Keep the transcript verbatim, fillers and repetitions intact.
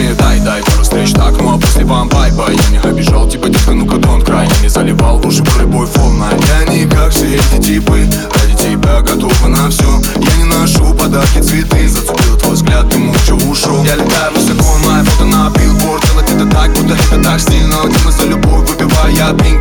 мне дай, дай пару встреч, так, ну а после вам бай-бай. Я не обижал тебя, детка, ну-ка don't cry. Я не заливал лужи по любой волна. Я не как все эти типы, ради тебя готова на все. Я не ношу подарки, цветы, зацепил твой взгляд, ты молча ушел. Я летаю высоко, моя фото на билборд. Делать это так, будто это так стильно. Дима за любовь, выпивая пинг.